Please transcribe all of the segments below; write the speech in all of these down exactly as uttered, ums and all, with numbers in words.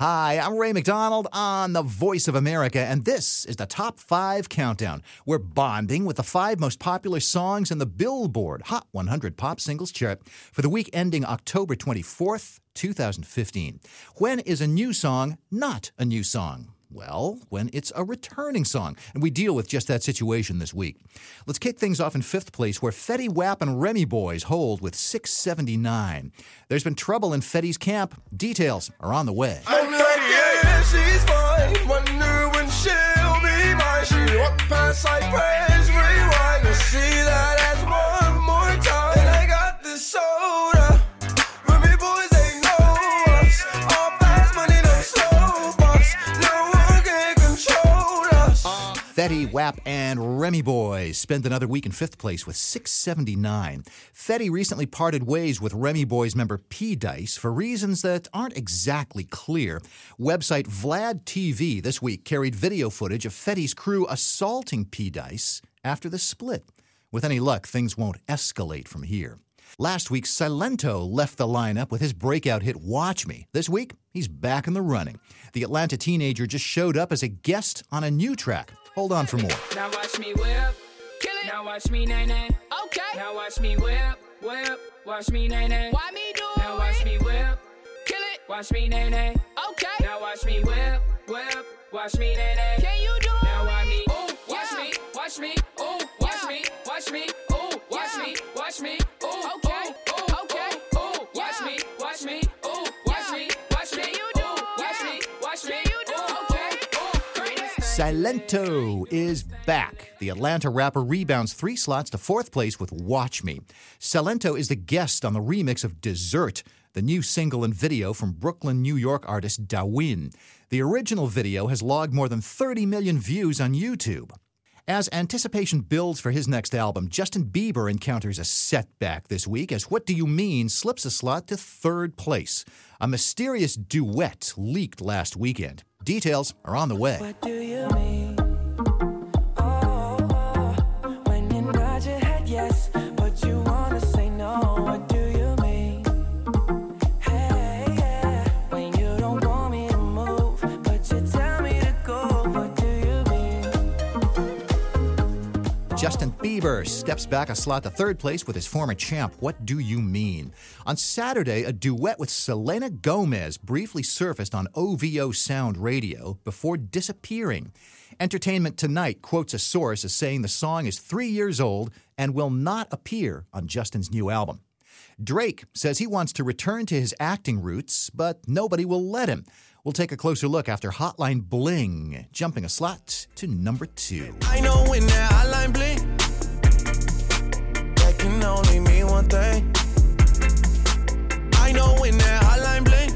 Hi, I'm Ray McDonald on the Voice of America, and this is the Top five Countdown. We're bonding with the five most popular songs in the Billboard Hot one hundred Pop Singles chart for the week ending October twenty-fourth, twenty fifteen. When is a new song not a new song? Well, when it's a returning song, and we deal with just that situation this week. Let's kick things off in fifth place, where Fetty Wap and Remy Boys hold with six seventy-nine. There's been trouble in Fetty's camp. Details are on the way. I'm like, yeah, she's fine. Wonder when she'll be mine. She walked past like praise, rewind to see that as one more time. And I got this soda. Remy Boys, they know us. All fast money, no slow bucks. No one can control us. Fetty Wap and Remy Boys spent another week in fifth place with six seventy-nine. Fetty recently parted ways with Remy Boys member P. Dice for reasons that aren't exactly clear. Website Vlad T V this week carried video footage of Fetty's crew assaulting P. Dice after the split. With any luck, things won't escalate from here. Last week, Silento left the lineup with his breakout hit Watch Me. This week, he's back in the running. The Atlanta teenager just showed up as a guest on a new track. Hold on for more. Now watch me whip, kill it. Now watch me nay nay. Okay. Now watch me whip, whip. Watch me nay nay. Why me do it? Now watch me whip, kill it. Watch me nay nay. Okay. Now watch me whip, whip. Watch me nay nay. Can you do it? Now watch me, ooh, watch yeah. me, watch me, ooh, watch yeah. me, watch me, ooh, watch yeah. me, watch me, ooh, okay, ooh, okay, ooh, watch yeah. me, watch me, ooh, watch yeah. me, watch me, you do, ooh, watch yeah. me, watch me, you do, okay, ooh, Silento is back. The Atlanta rapper rebounds three slots to fourth place with Watch Me. Silento is the guest on the remix of Dessert, the new single and video from Brooklyn, New York artist Dawin. The original video has logged more than thirty million views on YouTube. As anticipation builds for his next album, Justin Bieber encounters a setback this week as What Do You Mean slips a slot to third place. A mysterious duet leaked last weekend. Details are on the way. What do you mean? Oh, oh, when you nod your head yes, but you wanna say no. What do you mean? Hey, yeah, when you don't want me to move, but you tell me to go. What do you mean? Justin Bieber steps back a slot to third place with his former champ, What Do You Mean? On Saturday, a duet with Selena Gomez briefly surfaced on O V O Sound Radio before disappearing. Entertainment Tonight quotes a source as saying the song is three years old and will not appear on Justin's new album. Drake says he wants to return to his acting roots, but nobody will let him. We'll take a closer look after Hotline Bling, jumping a slot to number two. I know when that hotline bling, that can only mean one thing. I know when that hotline bling,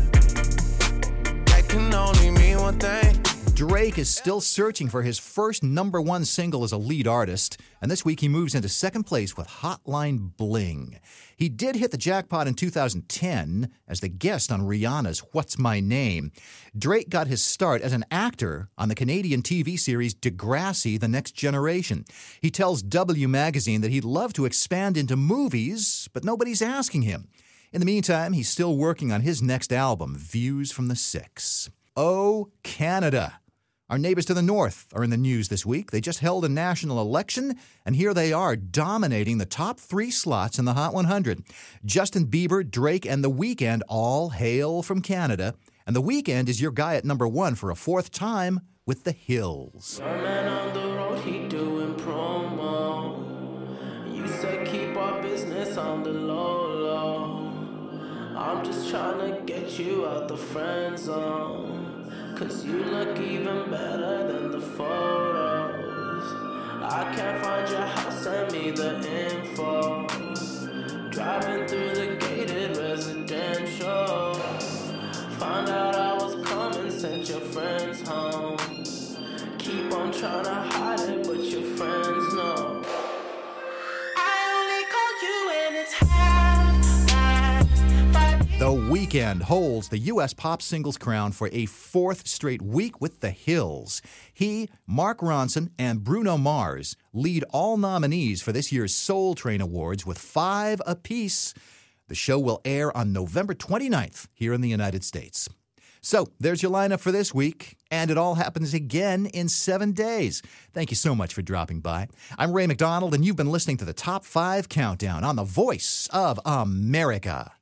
that can only mean one thing. Drake is still searching for his first number one single as a lead artist, and this week he moves into second place with Hotline Bling. He did hit the jackpot in two thousand ten as the guest on Rihanna's What's My Name. Drake got his start as an actor on the Canadian T V series Degrassi: The Next Generation. He tells W Magazine that he'd love to expand into movies, but nobody's asking him. In the meantime, he's still working on his next album, Views from the Six. Oh, Canada. Our neighbors to the north are in the news this week. They just held a national election, and here they are dominating the top three slots in the Hot one hundred. Justin Bieber, Drake, and The Weeknd all hail from Canada, and The Weeknd is your guy at number one for a fourth time with The Hills. Our man on the road, he doing promo. You said keep our business on the low, low. I'm just trying to get you out the friend zone. Cause you look even better than the photos. I can't find your house, send me the info. Driving through the gated residential. Found out I was coming, sent your friends home. Keep on trying to hide it, but your friends know. I only call you when it's half past five. The Weeknd holds the U S pop singles crown for a fourth straight week with The Hills. He, Mark Ronson, and Bruno Mars lead all nominees for this year's Soul Train Awards with five apiece. The show will air on November twenty-ninth here in the United States. So there's your lineup for this week, and it all happens again in seven days. Thank you so much for dropping by. I'm Ray McDonald, and you've been listening to the Top five Countdown on the Voice of America.